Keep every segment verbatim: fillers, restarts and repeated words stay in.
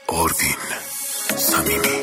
آروین صمیمی.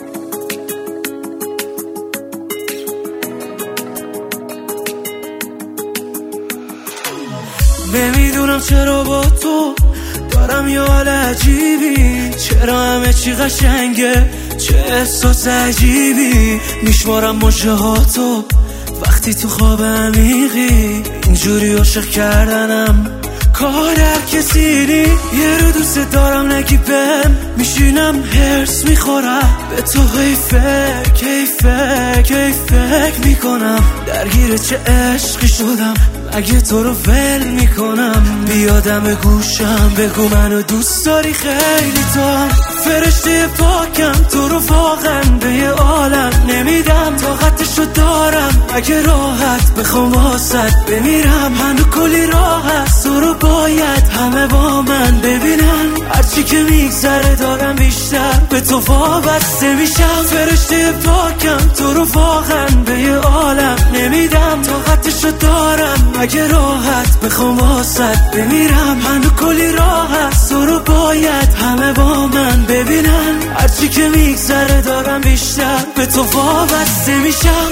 نمیدونم چرا با تو دارم یه حال عجیبی، چرا همه چی قشنگه، چه احساس عجیبی. میشمارم مژه هاتو وقتی تو خواب عمیقی، اینجوری عاشق کردنم کار هر کسی نی. یه رو دوست دارم نگی بهم، میشینم هرس میخورم به تو، هی فکر هی فکر هی فکر میکنم درگیر چه عشقی شدم، اگه تو رو ول میکنم. بیادم گوشم بگو منو دوست داری خیلی، تو هم فرشته پاکم، تو رو واقعا به یه عالم نمیدم، طاقتشو دارم اگه راحت بخوام واسط بمیرم. هنو کلی راه هست تو رو باید همه با من ببینن، هرچی که میگذره دارم بیشتر به تو وابسته میشم. فرشته پاکم، تو رو واقعا به یه عالم نمیدم، طاقتشو دارم اگه راحت بخوام واسط بمیرم. هنو کلی راه هست تو رو باید همه با من ببینن، هرچی که میگذره دارم بیشتر به تو وابسته میشم.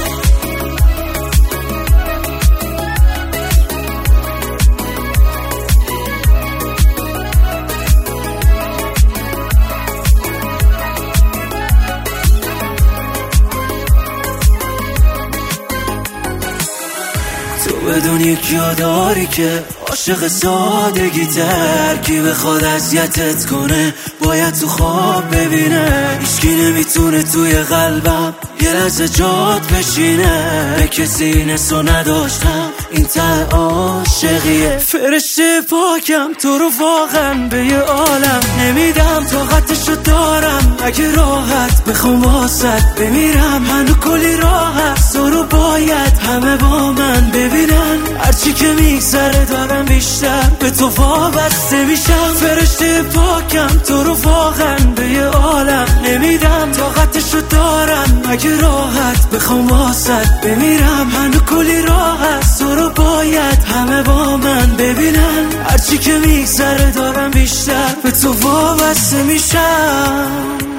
تو بدون یکی داری که عاشق سادگی ترکی بخواد اذیتت کنه، باید تو خواب ببینه. هیچکی نمیتونه توی قلبم یه لحظه جات بشینه، به کسی این حسو نداشتم، این ته عاشقیه. فرشته پاکم، تو رو واقعا به یه عالم نمیدم، طاقتشو دارم اگه راحت بخوام واسط بمیرم. هنو کلی راه هست تو رو باید همه با من ببینن، هرچی که میگذره دارم بیشتر به تو وابسته میشم. فرشته پاکم، تو رو واقعا به یه عالم نمیدم، طاقتشو دارم اگه راحت بخوام واسط بمیرم. هنو کلی راه هست تو رو باید همه با من ببینن، هرچی که میگذره دارم بیشتر به تو وابسته میشم.